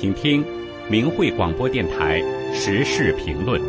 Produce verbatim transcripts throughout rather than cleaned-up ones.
请听明慧广播电台时事评论。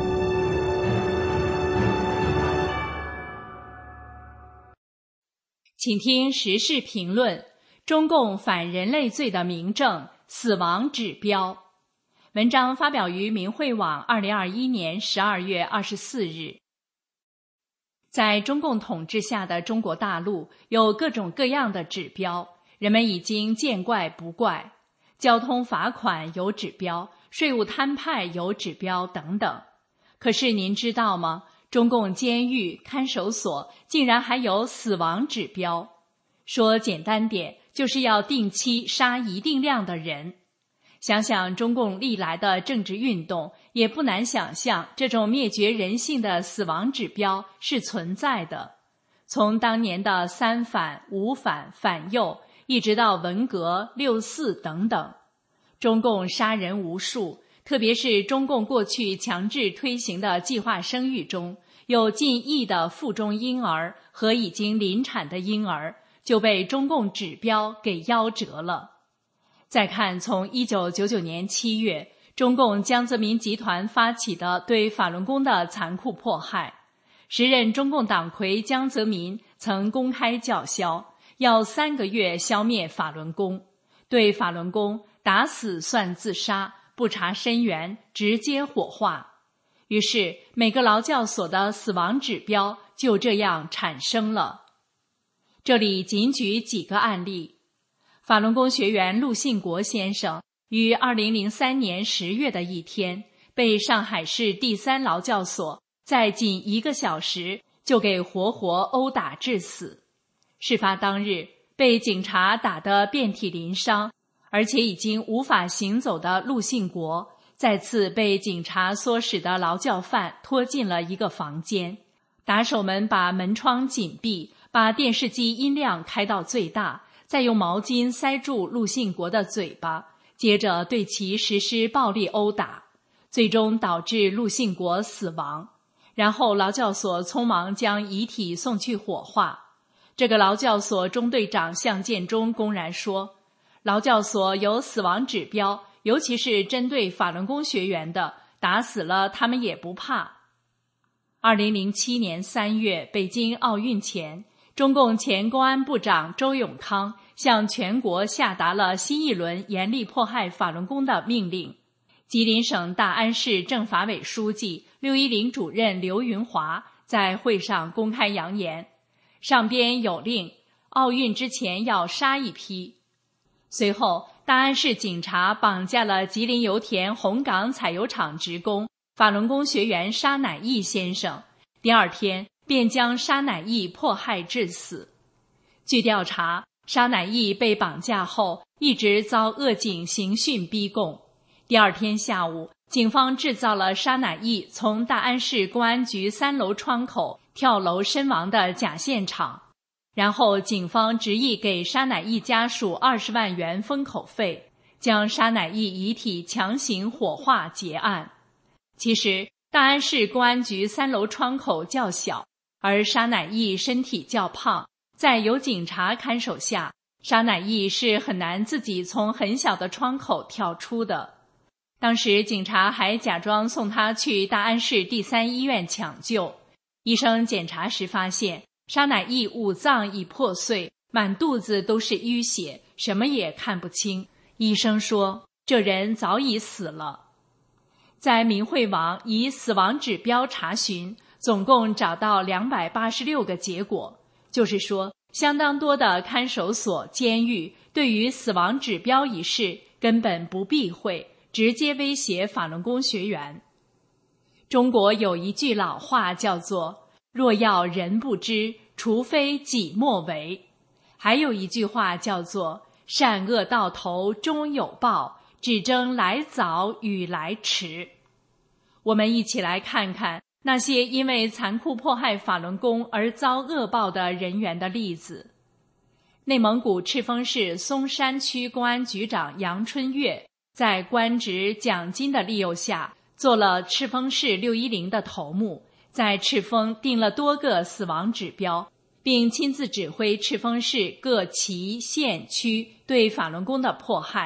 请听时事评论：中共反人类罪的明证，死亡指标。文章发表于明慧网二零二一年十二月二十四日。在中共统治下的中国大陆有各种各样的指标，人们已经见怪不怪。交通罚款有指标，税务摊派有指标等等。可是您知道吗？中共监狱、看守所竟然还有死亡指标。说简单点，就是要定期杀一定量的人。想想中共历来的政治运动，也不难想象这种灭绝人性的死亡指标是存在的。从当年的三反、五反、反右，一直到文革、六四等等，中共杀人无数，特别是中共过去强制推行的计划生育中，有近亿的腹中婴儿和已经临产的婴儿就被中共指标给夭折了。再看从一九九九年七月，中共江泽民集团发起的对法轮功的残酷迫害，时任中共党魁江泽民曾公开叫嚣，要三个月消灭法轮功，对法轮功打死算自杀，不查身源，直接火化。于是每个劳教所的死亡指标就这样产生了。这里仅举几个案例。法轮功学员陆信国先生于二零零三年十月的一天，被上海市第三劳教所在仅一个小时就给活活殴打致死。事发当日，被警察打得遍体鳞伤，而且已经无法行走的陆信国，再次被警察唆使的劳教犯拖进了一个房间，打手们把门窗紧闭，把电视机音量开到最大，再用毛巾塞住陆信国的嘴巴，接着对其实施暴力殴打，最终导致陆信国死亡。然后劳教所匆忙将遗体送去火化。这个劳教所中队长向建中公然说，劳教所有死亡指标，尤其是针对法轮功学员的，打死了他们也不怕。二零零七年三月北京奥运前，中共前公安部长周永康向全国下达了新一轮严厉迫害法轮功的命令。吉林省大安市政法委书记、六一零主任刘云华在会上公开扬言，上边有令，奥运之前要杀一批。随后，大安市警察绑架了吉林油田红岗采油厂职工、法轮功学员沙乃义先生，第二天便将沙乃义迫害致死。据调查，沙乃义被绑架后一直遭恶警刑讯逼供。第二天下午，警方制造了沙乃义从大安市公安局三楼窗口跳楼身亡的假现场，然后警方执意给沙乃义家属二十万元封口费，将沙乃义遗体强行火化结案。其实大安市公安局三楼窗口较小，而沙乃义身体较胖，在有警察看守下，沙乃义是很难自己从很小的窗口跳出的。当时警察还假装送他去大安市第三医院抢救，医生检查时发现沙乃义五脏已破碎，满肚子都是淤血，什么也看不清。医生说这人早已死了。在明慧网以死亡指标查询，总共找到两百八十六个结果，就是说相当多的看守所、监狱对于死亡指标一事根本不避讳，直接威胁法轮功学员。中国有一句老话叫做若要人不知，除非己莫为。还有一句话叫做善恶到头终有报，只争来早与来迟。我们一起来看看那些因为残酷迫害法轮功而遭恶报的人员的例子。内蒙古赤峰市松山区公安局长杨春月在官职奖金的利诱下，做了赤峰市六一零的头目，在赤峰定了多个死亡指标，并亲自指挥赤峰市各旗县区对法轮功的迫害，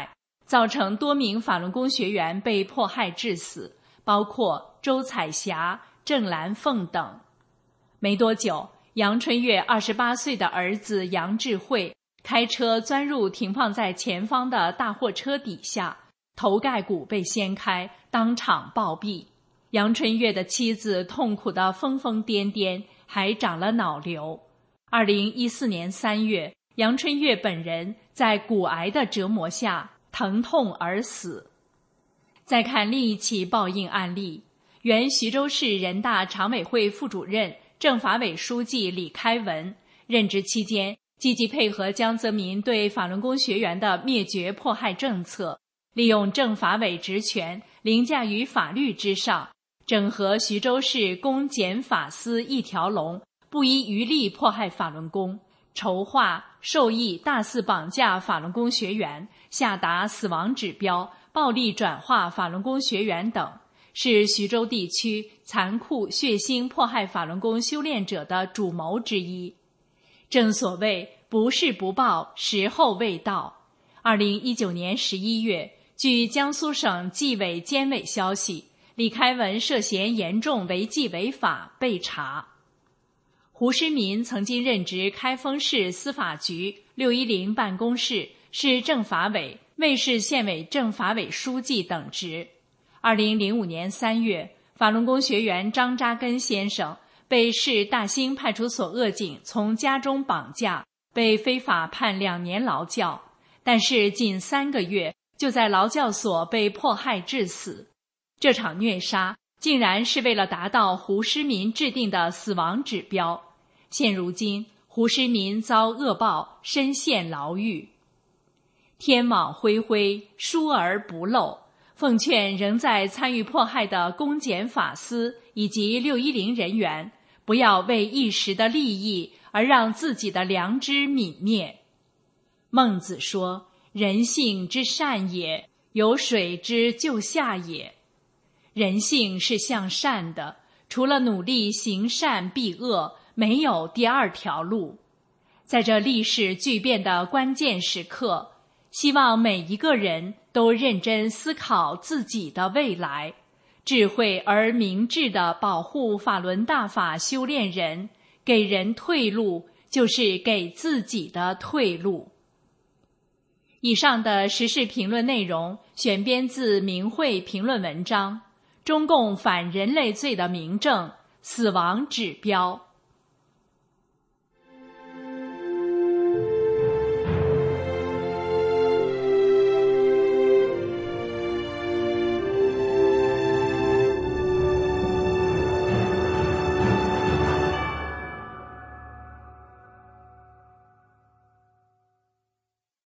造成多名法轮功学员被迫害致死，包括周彩霞、郑兰凤等。没多久，杨春月二十八岁的儿子杨智慧开车钻入停放在前方的大货车底下，头盖骨被掀开，当场暴毙。杨春月的妻子痛苦得疯疯癫癫，还长了脑瘤。二零一四年三月，杨春月本人在骨癌的折磨下疼痛而死。再看另一起报应案例，原徐州市人大常委会副主任、政法委书记李开文任职期间，积极配合江泽民对法轮功学员的灭绝迫害政策，利用政法委职权凌驾于法律之上，整合徐州市公检法司一条龙，不遗余力迫害法轮功，筹划、授意大肆绑架法轮功学员，下达死亡指标，暴力转化法轮功学员等，是徐州地区残酷血腥迫害法轮功修炼者的主谋之一。正所谓不是不报，时候未到。二零一九年十一月，据江苏省纪委监委消息，李开文涉嫌严重违纪违法被查。胡诗民曾经任职开封市司法局六一零办公室，是政法委、尉市县委政法委书记等职。二零零五年三月，法轮功学员张扎根先生被市大兴派出所恶警从家中绑架，被非法判两年劳教，但是仅三个月就在劳教所被迫害致死。这场虐杀竟然是为了达到胡诗民制定的死亡指标。现如今，胡诗民遭恶报，身陷牢狱。天网恢恢，疏而不漏。奉劝仍在参与迫害的公检法司以及六一零人员，不要为一时的利益而让自己的良知泯灭。孟子说：“人性之善也，有水之就下也。”人性是向善的，除了努力行善避恶，没有第二条路。在这历史巨变的关键时刻，希望每一个人都认真思考自己的未来，智慧而明智地保护法轮大法修炼人，给人退路，就是给自己的退路。以上的时事评论内容选编自明慧评论文章《中共反人类罪的明证：死亡指标》。